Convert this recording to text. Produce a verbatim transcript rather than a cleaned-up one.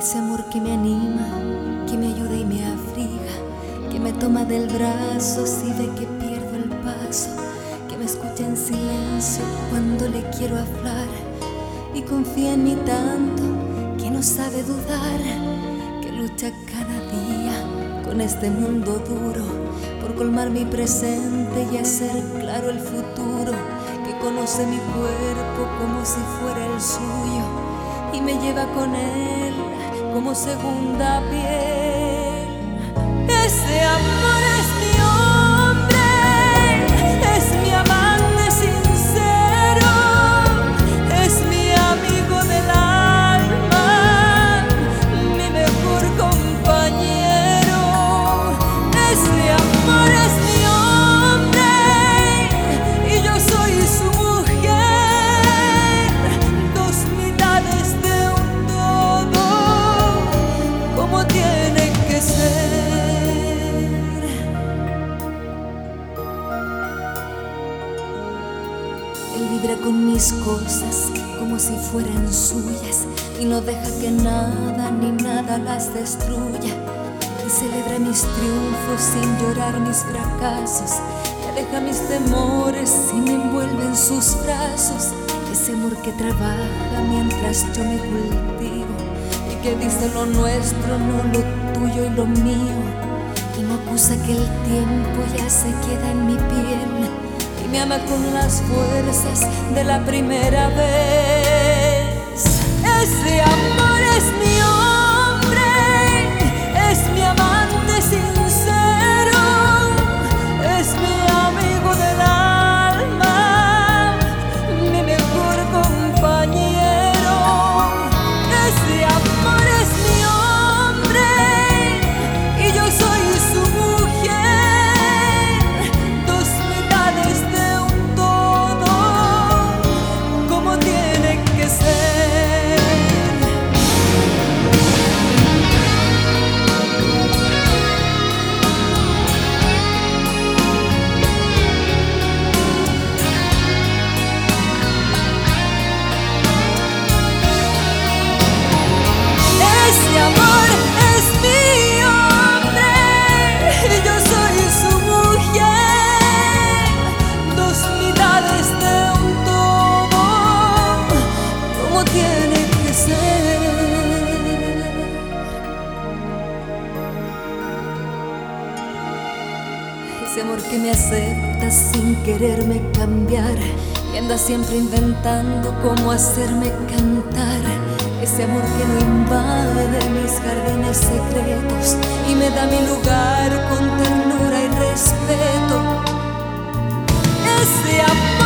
Ese amor que me anima, que me ayuda y me abriga, que me toma del brazo si ve que pierdo el paso, que me escucha en silencio cuando le quiero hablar y confía en mí tanto que no sabe dudar, que lucha cada día con este mundo duro por colmar mi presente y hacer claro el futuro, que conoce mi cuerpo como si fuera el suyo y me lleva con él como segunda piel. Ese amor es mi hombre, es mi amante sincero, es mi amigo del alma, mi mejor compañero. Ese amor es mi hombre y yo soy su mujer, dos mitades de un todo, como tiene que ser. Él vibra con mis cosas como si fueran suyas y no deja que nada ni nada las destruya, y celebra mis triunfos sin llorar mis fracasos, que aleja mis temores y me envuelve en sus brazos. Ese amor que trabaja mientras yo me cultivo y que dice lo nuestro, no lo tuyo y lo mío, y no acusa que el tiempo ya se queda en mi piel y me ama con las fuerzas de la primera vez. Ese amor es mi hombre, es mi amante sincero, es mi amigo del alma, mi mejor compañero. Ese amor es mi hombre y yo soy su mujer, dos mitades de un todo, como tiene que ser. Ese amor es mi hombre y yo soy su mujer, dos mitades de un todo, como tiene que ser. Ese amor que me acepta sin quererme cambiar y anda siempre inventando cómo hacerme cantar. Ese amor que no invade mis jardines secretos y me da mi lugar con ternura y respeto. Ese amor